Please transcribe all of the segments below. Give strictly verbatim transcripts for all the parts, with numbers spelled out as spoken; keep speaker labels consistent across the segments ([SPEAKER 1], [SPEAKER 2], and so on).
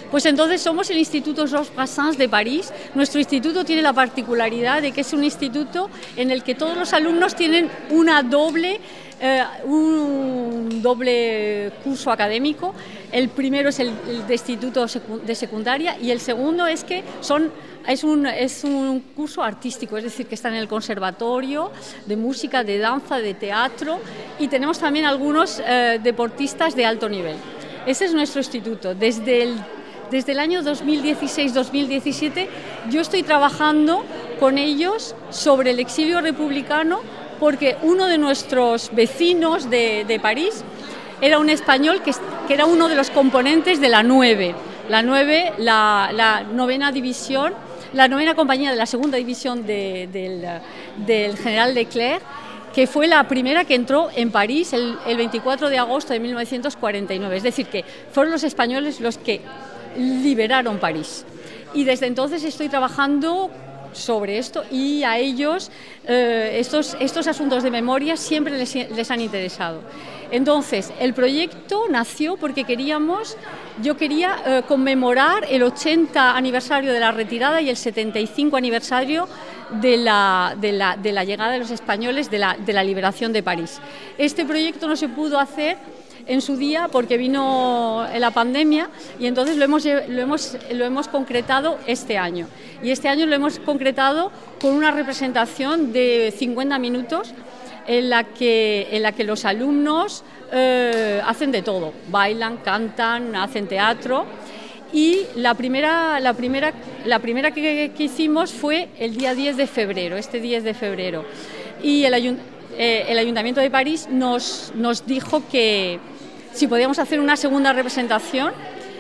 [SPEAKER 1] Pues entonces somos el Instituto Georges Brassens de París. Nuestro instituto tiene la particularidad de que es un instituto en el que todos los alumnos tienen una doble, eh, un doble curso académico. El primero es el, el de instituto de secundaria y el segundo es que son, es, un, es un curso artístico, es decir, que está en el conservatorio de música, de danza, de teatro, y tenemos también algunos eh, deportistas de alto nivel. Ese es nuestro instituto. Desde el, desde el año dos mil dieciséis dos mil diecisiete yo estoy trabajando con ellos sobre el exilio republicano, porque uno de nuestros vecinos de, de París era un español que, que era uno de los componentes de la nueve, la nueve, la, la novena división, la novena compañía de la segunda división de, del, del general Leclerc, que fue la primera que entró en París el, el veinticuatro de agosto de mil novecientos cuarenta y nueve, es decir, que fueron los españoles los que liberaron París. Y desde entonces estoy trabajando sobre esto y a ellos eh, estos, estos asuntos de memoria siempre les, les han interesado. Entonces, el proyecto nació porque queríamos, yo quería eh, conmemorar el ochenta aniversario de la retirada y el setenta y cinco aniversario de la, de la, de la llegada de los españoles, de la, de la liberación de París. Este proyecto no se pudo hacer en su día porque vino la pandemia y entonces lo hemos, lo hemos, lo hemos concretado este año. Y este año lo hemos concretado con una representación de cincuenta minutos en la que, en la que los alumnos eh, hacen de todo, bailan, cantan, hacen teatro. Y la primera, la primera, la primera que, que hicimos fue el día diez de febrero, este diez de febrero. Y el, ayunt eh, el Ayuntamiento de París nos, nos dijo que si podíamos hacer una segunda representación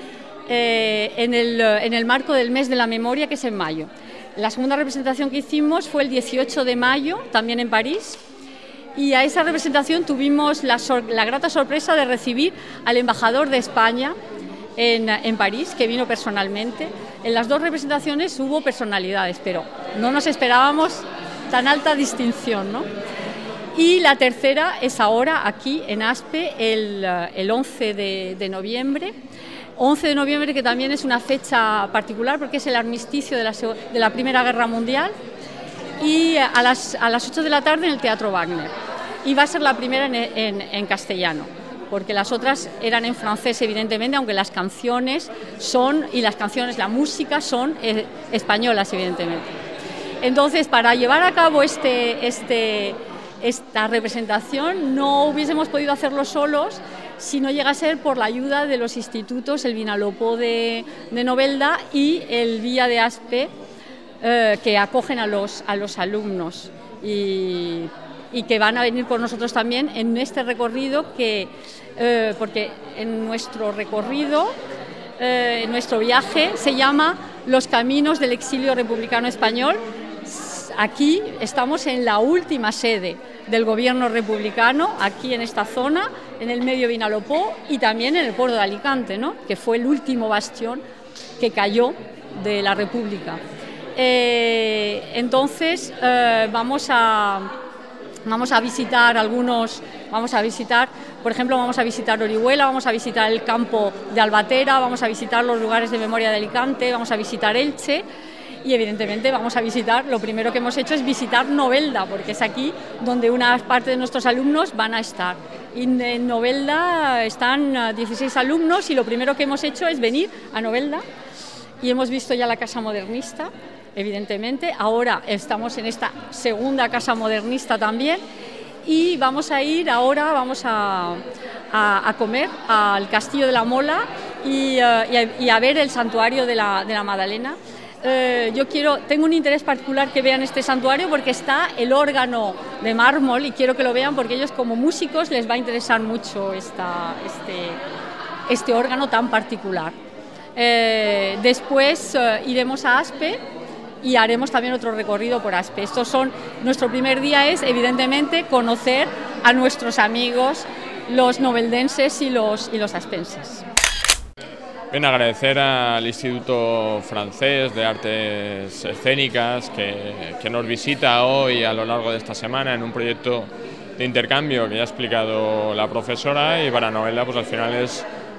[SPEAKER 1] eh, en, el, en el marco del mes de la memoria, que es en mayo. La segunda representación que hicimos fue el dieciocho de mayo, también en París. Y a esa representación tuvimos la, la grata sorpresa de recibir al embajador de España en, en París, que vino personalmente. En las dos representaciones hubo personalidades, pero no nos esperábamos tan alta distinción, ¿no? Y la tercera es ahora aquí en Aspe, el, el once de noviembre. once de noviembre, que también es una fecha particular porque es el armisticio de la, de la Primera Guerra Mundial. Y a las, a las ocho de la tarde en el Teatro Wagner. Y va a ser la primera en, en, en castellano, porque las otras eran en francés, evidentemente, aunque las canciones son, y las canciones, la música son eh, españolas, evidentemente. Entonces, para llevar a cabo este, este, esta representación, no hubiésemos podido hacerlo solos si no llega a ser por la ayuda de los institutos, el Vinalopó de, de Novelda y el Villa de Aspe, Eh, que acogen a los, a los alumnos y, y que van a venir con nosotros también en este recorrido, que, eh, porque en nuestro recorrido, eh, en nuestro viaje, se llama Los Caminos del Exilio Republicano Español. Aquí estamos en la última sede del gobierno republicano, aquí en esta zona, en el medio Vinalopó y también en el puerto de Alicante, ¿no?, que fue el último bastión que cayó de la República. Eh, entonces eh, vamos a vamos a visitar algunos, vamos a visitar, por ejemplo, vamos a visitar Orihuela, vamos a visitar el campo de Albatera, vamos a visitar los lugares de memoria de Alicante, vamos a visitar Elche y evidentemente vamos a visitar, lo primero que hemos hecho es visitar Novelda, porque es aquí donde una parte de nuestros alumnos van a estar. Y en Novelda están dieciséis alumnos y lo primero que hemos hecho es venir a Novelda y hemos visto ya la casa modernista. Evidentemente, ahora estamos en esta segunda casa modernista también y vamos a ir ahora, vamos a, a, a comer al Castillo de la Mola y, uh, y, a, y a ver el santuario de la, de la Madalena. Uh, yo quiero, tengo un interés particular que vean este santuario porque está el órgano de mármol y quiero que lo vean porque ellos como músicos les va a interesar mucho esta, este, este órgano tan particular. Uh, después uh, iremos a Aspe y haremos también otro recorrido por Aspe. Estos son, nuestro primer día es, evidentemente, conocer a nuestros amigos, los noveldenses y los, y los aspenses.
[SPEAKER 2] Bien, agradecer al Instituto Francés de Artes Escénicas que, que nos visita hoy a lo largo de esta semana en un proyecto de intercambio que ya ha explicado la profesora, y para Novelda pues al final es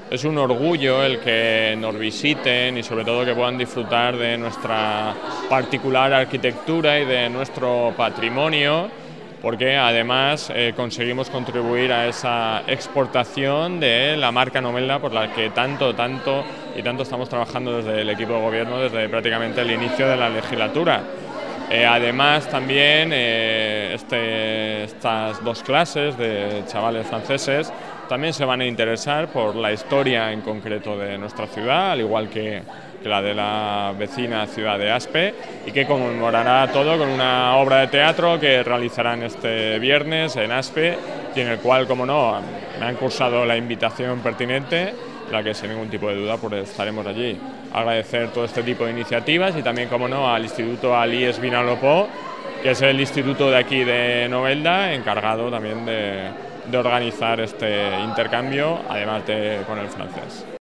[SPEAKER 2] Es un orgullo el que nos visiten y sobre todo que puedan disfrutar de nuestra particular arquitectura y de nuestro patrimonio, porque además eh, conseguimos contribuir a esa exportación de la marca Novelda por la que tanto, tanto y tanto estamos trabajando desde el equipo de gobierno desde prácticamente el inicio de la legislatura. Eh, además también eh, este, estas dos clases de chavales franceses también se van a interesar por la historia en concreto de nuestra ciudad, al igual que, que la de la vecina ciudad de Aspe, y que conmemorará todo con una obra de teatro que realizarán este viernes en Aspe, y en el cual, como no, me han cursado la invitación pertinente, la que sin ningún tipo de duda pues estaremos allí. Agradecer todo este tipo de iniciativas y también, como no, al Instituto Alies Vinalopó, que es el instituto de aquí de Novelda, encargado también de, de organizar este intercambio, además de con el francés.